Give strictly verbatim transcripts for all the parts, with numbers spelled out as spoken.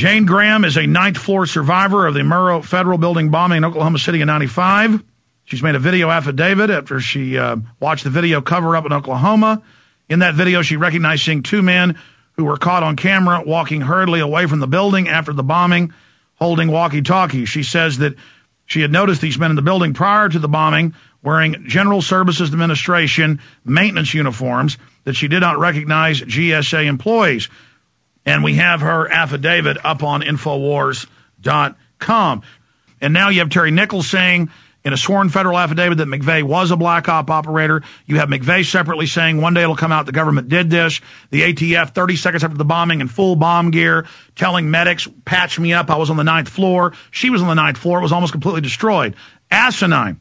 Jane Graham is a ninth floor survivor of the Murrah Federal Building bombing in Oklahoma City in ninety-five. She's made a video affidavit after she uh, watched the video cover up in Oklahoma. In that video, she recognized seeing two men who were caught on camera walking hurriedly away from the building after the bombing, holding walkie-talkies. She says that she had noticed these men in the building prior to the bombing wearing General Services Administration maintenance uniforms, that she did not recognize G S A employees. And we have her affidavit up on Infowars dot com. And now you have Terry Nichols saying in a sworn federal affidavit that McVeigh was a black op operator. You have McVeigh separately saying one day it'll come out the government did this. The A T F thirty seconds after the bombing in full bomb gear, telling medics, patch me up, I was on the ninth floor. She was on the ninth floor. It was almost completely destroyed. Asinine.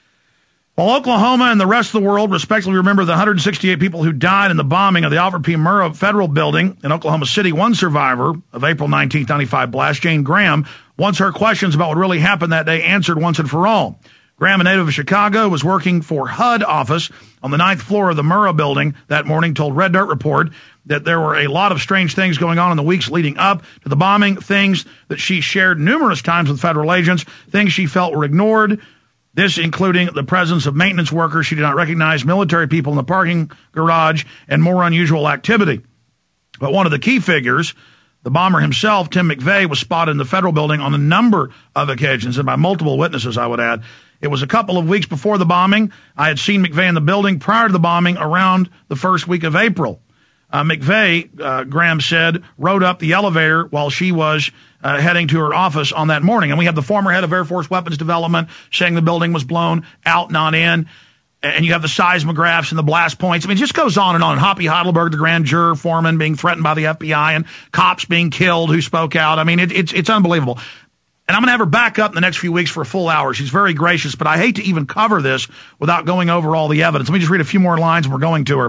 While Oklahoma and the rest of the world respectively remember the one hundred sixty-eight people who died in the bombing of the Alfred P. Murrah Federal Building in Oklahoma City, one survivor of April nineteenth, ninety-five blast, Jane Graham, wants her questions about what really happened that day answered once and for all. Graham, a native of Chicago, was working for H U D office on the ninth floor of the Murrah Building that morning, told Red Dirt Report that there were a lot of strange things going on in the weeks leading up to the bombing, things that she shared numerous times with federal agents, things she felt were ignored. This including the presence of maintenance workers she did not recognize, military people in the parking garage, and more unusual activity. But one of the key figures, the bomber himself, Tim McVeigh, was spotted in the federal building on a number of occasions, and by multiple witnesses, I would add. It was a couple of weeks before the bombing. I had seen McVeigh in the building prior to the bombing around the first week of April. Uh, McVeigh, uh, Graham said, rode up the elevator while she was uh, heading to her office on that morning. And we have the former head of Air Force Weapons Development saying the building was blown out, not in. And you have the seismographs and the blast points. I mean, it just goes on and on. Hoppy Heidelberg, the grand juror foreman, being threatened by the F B I, and cops being killed who spoke out. I mean, it, it's it's unbelievable. And I'm going to have her back up in the next few weeks for a full hour. She's very gracious, but I hate to even cover this without going over all the evidence. Let me just read a few more lines and we're going to her.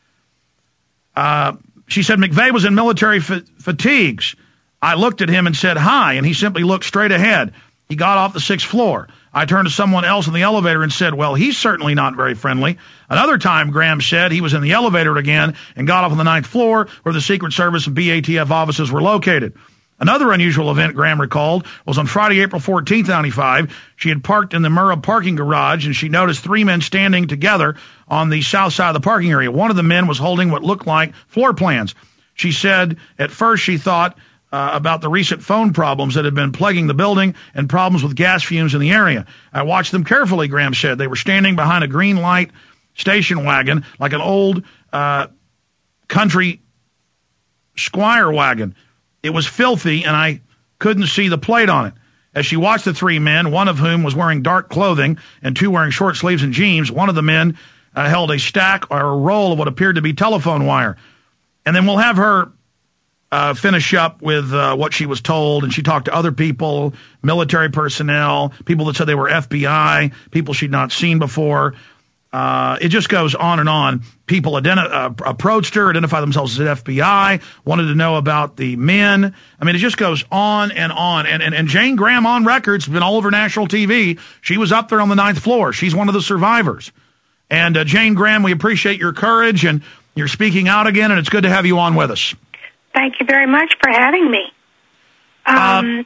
Uh, she said, McVeigh was in military fa- fatigues. I looked at him and said, hi, and he simply looked straight ahead. He got off the sixth floor. I turned to someone else in the elevator and said, well, he's certainly not very friendly. Another time, Graham said, he was in the elevator again and got off on the ninth floor where the Secret Service and B A T F offices were located. Another unusual event Graham recalled was on Friday, April fourteenth, ninety-five. She had parked in the Murrah parking garage, and she noticed three men standing together on the south side of the parking area. One of the men was holding what looked like floor plans. She said at first she thought uh, about the recent phone problems that had been plaguing the building and problems with gas fumes in the area. I watched them carefully, Graham said. They were standing behind a green light station wagon, like an old uh, country squire wagon. It was filthy, and I couldn't see the plate on it. As she watched the three men, one of whom was wearing dark clothing and two wearing short sleeves and jeans, one of the men uh, held a stack or a roll of what appeared to be telephone wire. And then we'll have her uh, finish up with uh, what she was told, and she talked to other people, military personnel, people that said they were F B I, people she'd not seen before. Uh, it just goes on and on. People identi- uh, approached her, identified themselves as F B I, wanted to know about the men. I mean, it just goes on and on. And, and, and Jane Graham on record, it's been all over national T V. She was up there on the ninth floor. She's one of the survivors. And uh, Jane Graham, we appreciate your courage, and you're speaking out again, and it's good to have you on with us. Thank you very much for having me. Um, uh,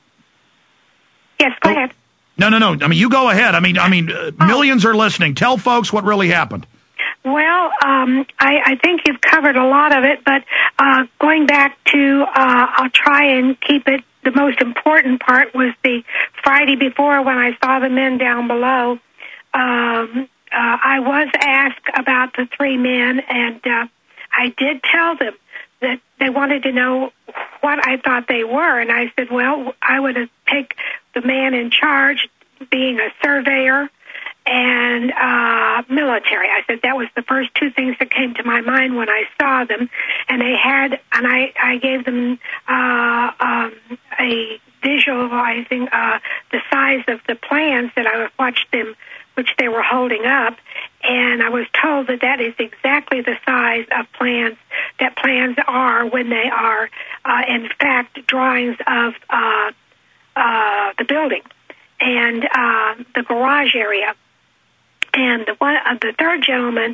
yes, go oh. ahead. No, no, no. I mean, you go ahead. I mean, I mean, uh, oh. millions are listening. Tell folks what really happened. Well, um, I, I think you've covered a lot of it, but uh, going back to, uh, I'll try and keep it. The most important part was the Friday before when I saw the men down below. Um, uh, I was asked about the three men, and uh, I did tell them that they wanted to know what I thought they were, and I said, well, I would take the man in charge being a surveyor and uh, military. I said that was the first two things that came to my mind when I saw them, and they had, and I, I gave them uh, um, a visualizing uh, the size of the plans that I watched them, which they were holding up, and I was told that that is exactly the size of plans that plans are when they are, uh, in fact, drawings of uh, uh, the building and uh, the garage area. And the one, uh, the third gentleman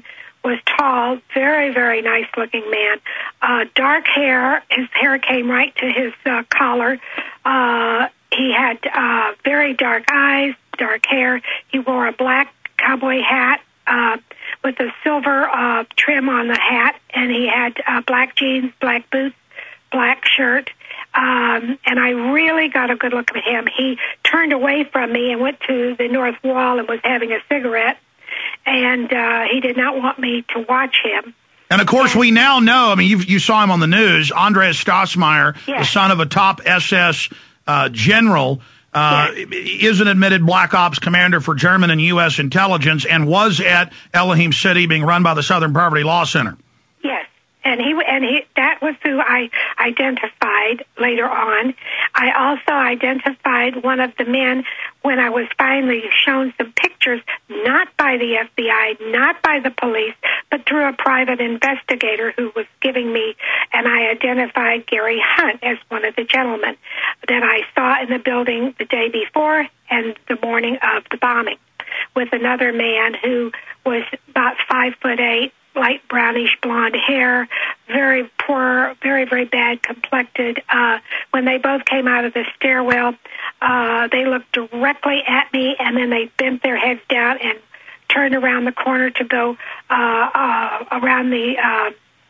was tall, very, very nice-looking man. Uh, dark hair. His hair came right to his uh, collar. Uh, he had uh, very dark eyes, dark hair. He wore a black cowboy hat uh, with a silver uh, trim on the hat, and he had uh, black jeans, black boots, black shirt. Um, and I really got a good look at him. He turned away from me and went to the north wall and was having a cigarette. And uh, he did not want me to watch him. And, of course, and, we now know, I mean, you you saw him on the news, Andreas Stossmeyer, yes. the son of a top S S uh, general, uh, yes. is an admitted Black Ops commander for German and U S intelligence and was at Elohim City being run by the Southern Poverty Law Center. Yes. And he and he that was who I identified later on. I also identified one of the men when I was finally shown some pictures, not by the F B I, not by the police, but through a private investigator who was giving me, and I identified Gary Hunt as one of the gentlemen that I saw in the building the day before and the morning of the bombing, with another man who was about five foot eight, light brownish blonde hair, very poor, very, very bad complected. Uh, when they both came out of the stairwell, uh, they looked directly at me, and then they bent their heads down and turned around the corner to go uh, uh, around the uh,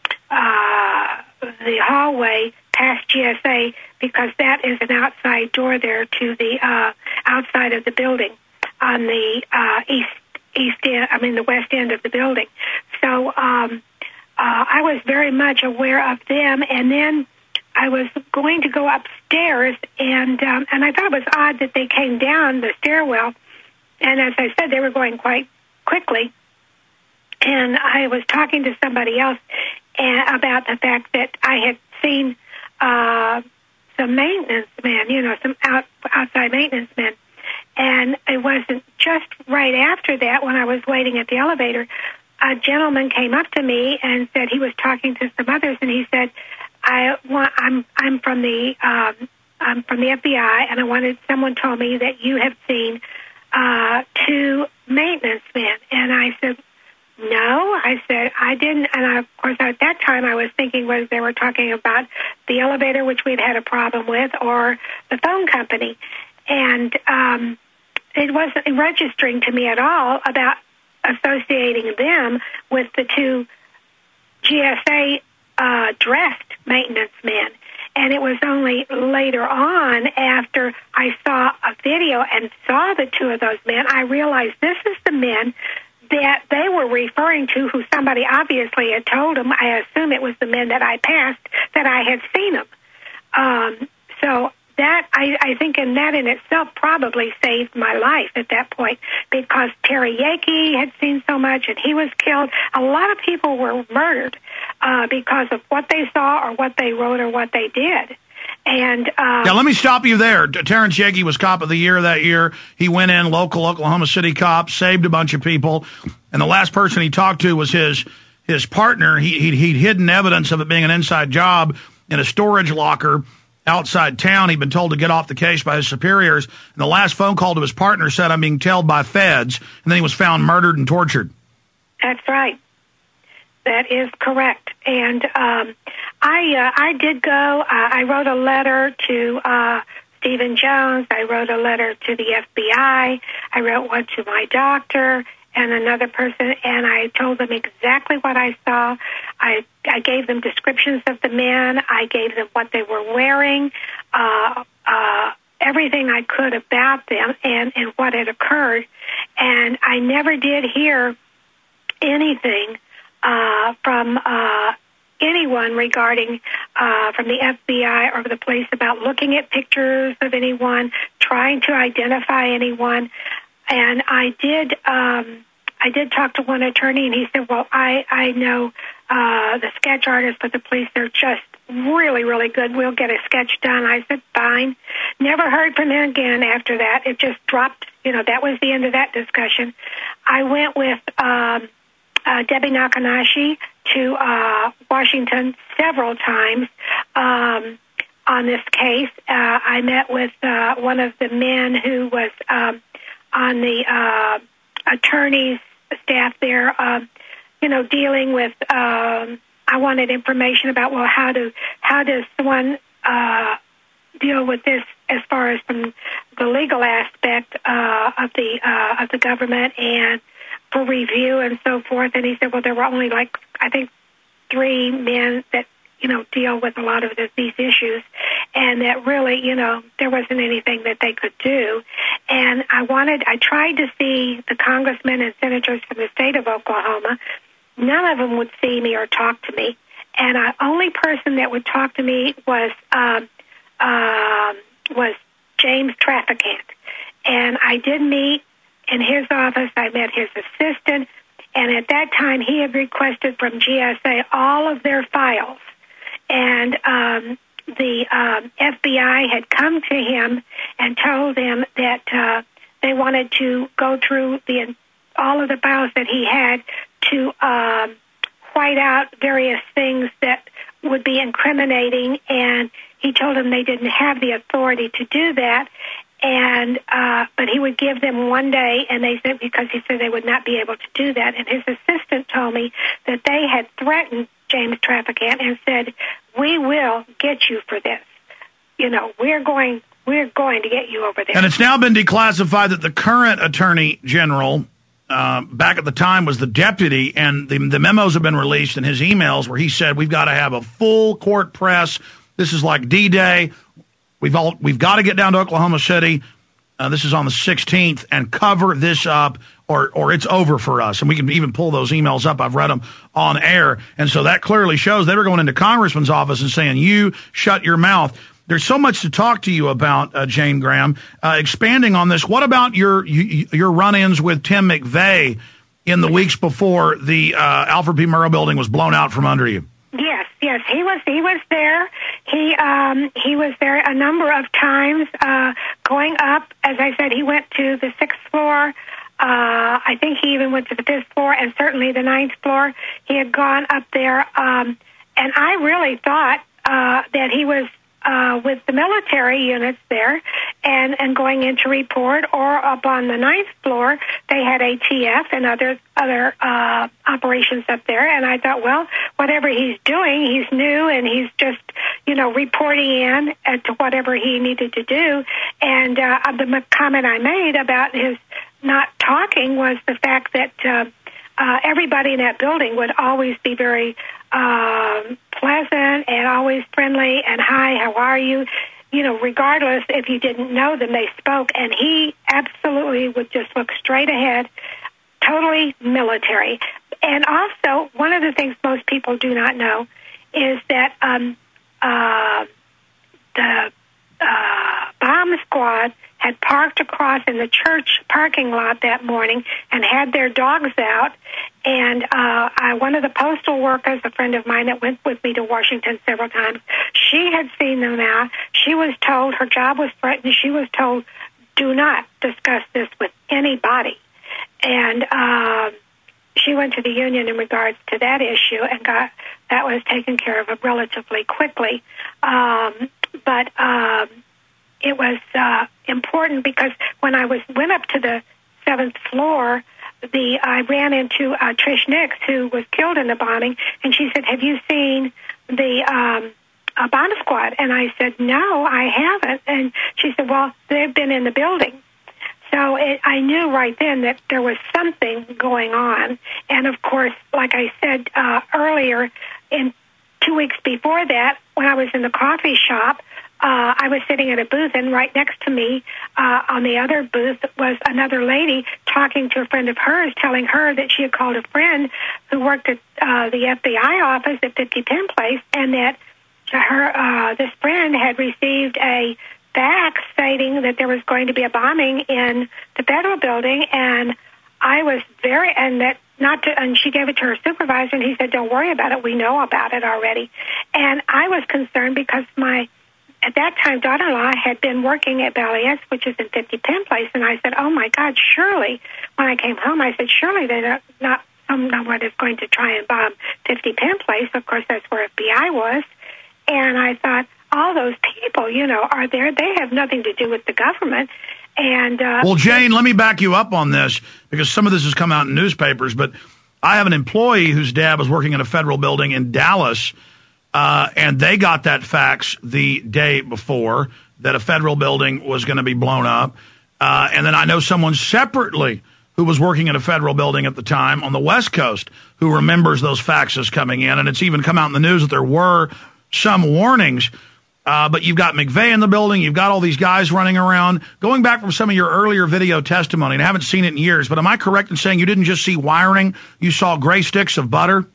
uh, the hallway past G S A, because that is an outside door there to the uh, outside of the building on the uh, east east end, I mean the west end of the building. So um, uh, I was very much aware of them, and then I was going to go upstairs, and um, and I thought it was odd that they came down the stairwell, and as I said, they were going quite quickly, and I was talking to somebody else and, about the fact that I had seen uh, some maintenance men, you know, some out, outside maintenance men. And it wasn't just right after that, when I was waiting at the elevator, a gentleman came up to me and said he was talking to some others, and he said, "I want, I'm I'm from the um, I'm from the F B I, and I wanted someone told me that you have seen uh, two maintenance men." And I said, "No," I said, "I didn't." And I, of course, at that time, I was thinking whether they were talking about the elevator, which we'd had a problem with, or the phone company. And um, it wasn't registering to me at all about associating them with the two G S A uh, dressed maintenance men. And it was only later on, after I saw a video and saw the two of those men, I realized this is the men that they were referring to, who somebody obviously had told them. I assume it was the men that I passed, that I had seen them. Um, so that, I, I think in that in itself probably saved my life at that point, because Terry Yakey had seen so much and he was killed. A lot of people were murdered uh, because of what they saw or what they wrote or what they did. And um, yeah, let me stop you there. Terrence Yakey was Cop of the Year that year. He went in, local Oklahoma City cop, saved a bunch of people, and the last person he talked to was his his partner. He he'd, he'd hidden evidence of it being an inside job in a storage locker outside town. He'd been told to get off the case by his superiors, and the last phone call to his partner said, "I'm being tailed by feds," and then he was found murdered and tortured. That's right. That is correct. And um, I uh, I did go. Uh, I wrote a letter to uh, Stephen Jones. I wrote a letter to the F B I. I wrote one to my doctor and another person, and I told them exactly what I saw. I I gave them descriptions of the men. I gave them what they were wearing, uh, uh, everything I could about them and, and what had occurred. And I never did hear anything uh, from uh, anyone regarding, uh, from the F B I or the police, about looking at pictures of anyone, trying to identify anyone. And I did, um, I did talk to one attorney, and he said, "Well, I, I know uh, the sketch artists for the police. They're just really, really good. We'll get a sketch done." I said, "Fine." Never heard from him again after that. It just dropped. You know, that was the end of that discussion. I went with um, uh, Debbie Nakanashi to uh, Washington several times um, on this case. Uh, I met with uh, one of the men who was um, on the uh, attorney's staff there. Uh, you know, dealing with, um, I wanted information about, well, how do, how does someone, uh, deal with this as far as from the legal aspect, uh, of the, uh, of the government and for review and so forth. And he said, well, there were only like, I think three men that, you know, deal with a lot of the, these issues, and that really, you know, there wasn't anything that they could do. And I wanted, I tried to see the congressmen and senators from the state of Oklahoma. None of them would see me or talk to me. And the only person that would talk to me was, um, uh, was James Traficant. And I did meet in his office. I met his assistant. And at that time, he had requested from G S A all of their files. And um, the um, F B I had come to him and told him that uh, they wanted to go through the all of the files that he had to um, white out various things that would be incriminating. And he told them they didn't have the authority to do that. And uh, but he would give them one day, and they said because he said they would not be able to do that. And his assistant told me that they had threatened James Traficant and said, "We will get you for this. You know, we're going, we're going to get you over there." And it's now been declassified that the current Attorney General, uh, back at the time, was the deputy, and the, the memos have been released in his emails where he said, "We've got to have a full court press. This is like D-Day. We've all we've got to get down to Oklahoma City. Uh, this is on the sixteenth, and cover this up, or or it's over for us." And we can even pull those emails up. I've read them on air, and so that clearly shows they were going into Congressman's office and saying, "You shut your mouth." There's so much to talk to you about, uh, Jane Graham. Uh, expanding on this, what about your your run-ins with Tim McVeigh in the weeks before the uh, Alfred P. Murrah building was blown out from under you? Yes, yes, he was. He was there. He um, he was there a number of times. Uh, going up, as I said, he went to the sixth floor. Uh, I think he even went to the fifth floor, and certainly the ninth floor. He had gone up there, um, and I really thought uh, that he was uh, with the military units there, and and going in to report. Or up on the ninth floor, they had A T F and other other uh, operations up there. And I thought, well, whatever he's doing, he's new, and he's just, you know, reporting in to whatever he needed to do. And uh, the comment I made about his not talking was the fact that uh, uh, everybody in that building would always be very uh, pleasant and always friendly and, "Hi, how are you?" You know, regardless if you didn't know them, they spoke. And he absolutely would just look straight ahead, totally military. And also, one of the things most people do not know is that um, uh, the uh, bomb squad had parked across in the church parking lot that morning and had their dogs out. And uh, I, one of the postal workers, a friend of mine that went with me to Washington several times, she had seen them out. She was told, her job was threatened. She was told, "Do not discuss this with anybody." And uh, she went to the union in regards to that issue and got that was taken care of relatively quickly. Um, but um, it was uh, important because when I was went up to the seventh floor, the I ran into uh, Trish Nix, who was killed in the bombing, and she said, "Have you seen the um, uh, bomb squad?" And I said, "No, I haven't." And she said, "Well, they've been in the building." So it, I knew right then that there was something going on. And of course, like I said uh, earlier, in two weeks before that, when I was in the coffee shop, Uh, I was sitting at a booth, and right next to me uh, on the other booth was another lady talking to a friend of hers, telling her that she had called a friend who worked at uh, the F B I office at fifty Penn Place, and that her uh, this friend had received a fax stating that there was going to be a bombing in the federal building. And I was very, and that not to, and she gave it to her supervisor, and he said, "Don't worry about it. We know about it already." And I was concerned because my at that time, daughter-in-law had been working at Bally's, which is in fifty Penn Place, and I said, "Oh my God, surely!" When I came home, I said, "Surely they're not someone is going to try and bomb fifty Penn Place." Of course, that's where F B I was, and I thought, all those people, you know, are there? They have nothing to do with the government. And uh, well, Jane, let me back you up on this because some of this has come out in newspapers, but I have an employee whose dad was working in a federal building in Dallas, uh, and they got that fax the day before that a federal building was going to be blown up. Uh, and then I know someone separately who was working in a federal building at the time on the West Coast who remembers those faxes coming in. And it's even come out in the news that there were some warnings. Uh, but you've got McVeigh in the building. You've got all these guys running around. Going back from some of your earlier video testimony, and I haven't seen it in years, but am I correct in saying you didn't just see wiring? You saw gray sticks of butter?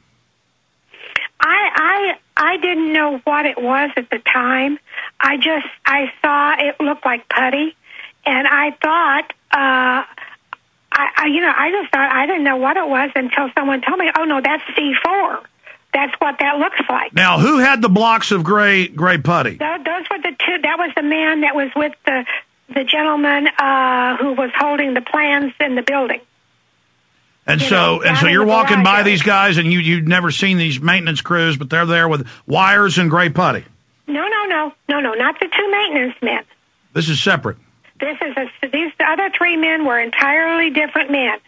I I I didn't know what it was at the time. I just, I saw it looked like putty, and I thought, uh, I, I you know, I just thought, I didn't know what it was until someone told me, oh, no, that's C four. That's what that looks like. Now, who had the blocks of gray gray putty? Those, those were the two. That was the man that was with the the gentleman uh, who was holding the plans in the building. And you so, know, and so, you're the walking by area. these guys, and you you've never seen these maintenance crews, but they're there with wires and gray putty. No, no, no, no, no, not the two maintenance men. This is separate. This is a, these other three men were entirely different men.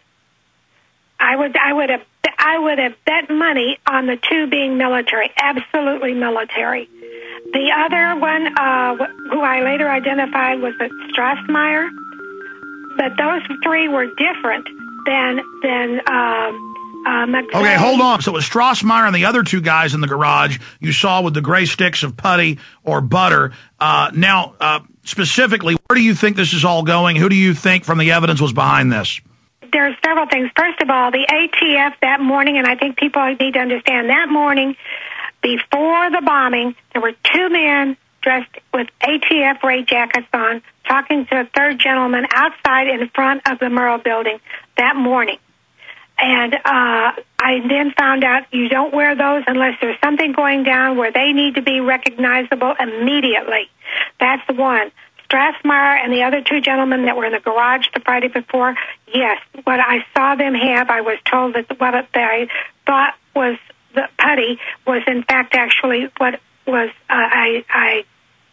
I would, I would have, I would have bet money on the two being military, absolutely military. The other one, uh, who I later identified, was a Strassmeyer, but those three were different than than um, uh, McVeigh. Okay, hold on. So it was Strassmeyer and the other two guys in the garage you saw with the gray sticks of putty or butter. Uh, now, uh, specifically, where do you think this is all going? Who do you think from the evidence was behind this? There's several things. First of all, the A T F that morning, and I think people need to understand, that morning before the bombing, there were two men dressed with A T F raid jackets on talking to a third gentleman outside in front of the Murrah building that morning. And uh, I then found out you don't wear those unless there's something going down where they need to be recognizable immediately. That's the one. Strassmeyer and the other two gentlemen that were in the garage the Friday before, yes, what I saw them have, I was told that what I thought was the putty was in fact actually what was, uh, I, I,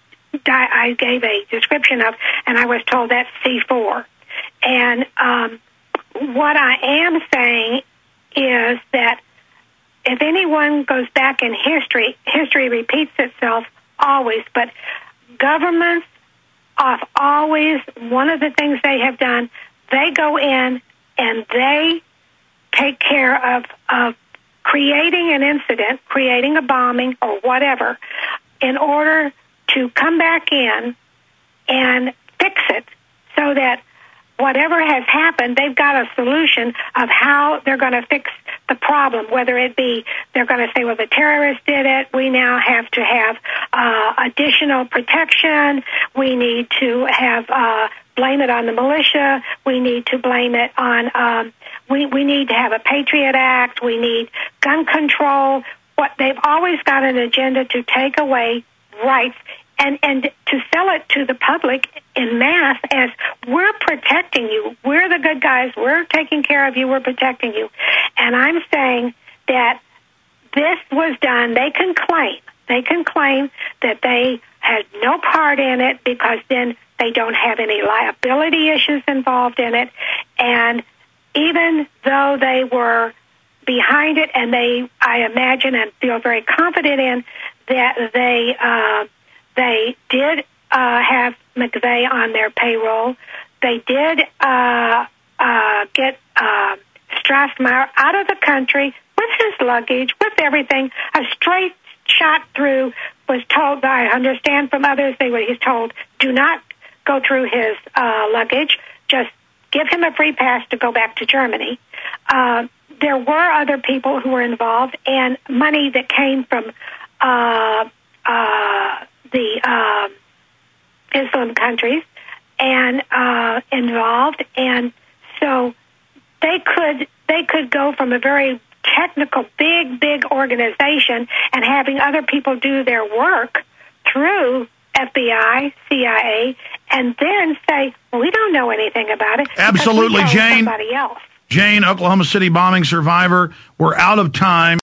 I gave a description of, and I was told that's C four. And um, what I am saying is that if anyone goes back in history, history repeats itself always, but governments of always, one of the things they have done, they go in and they take care of, of creating an incident, creating a bombing or whatever, in order to come back in and fix it so that whatever has happened, they've got a solution of how they're going to fix the problem, whether it be they're going to say, well, the terrorists did it. We now have to have uh, additional protection. We need to have uh, blame it on the militia. We need to blame it on, um, we, we need to have a Patriot Act. We need gun control. What they've always got an agenda to take away rights and, and to sell it to the public in mass as we're protecting you. We're the good guys. We're taking care of you. We're protecting you. And I'm saying that this was done. They can claim, they can claim that they had no part in it because then they don't have any liability issues involved in it. And even though they were behind it, and they, I imagine and feel very confident in, that they, uh, they did uh, have McVeigh on their payroll. They did uh, uh, get uh, Strassmeyer out of the country with his luggage, with everything. A straight shot through was told, I understand from others, they were, he's told, do not go through his uh, luggage. Just give him a free pass to go back to Germany. Uh, there were other people who were involved, and money that came from uh, uh, the uh, Islam countries and uh, involved, and so they could they could go from a very technical, big, big organization and having other people do their work through F B I, C I A, and then say, well, we don't know anything about it. Absolutely, because we know Jane. Somebody else. Jane, Oklahoma City bombing survivor. We're out of time.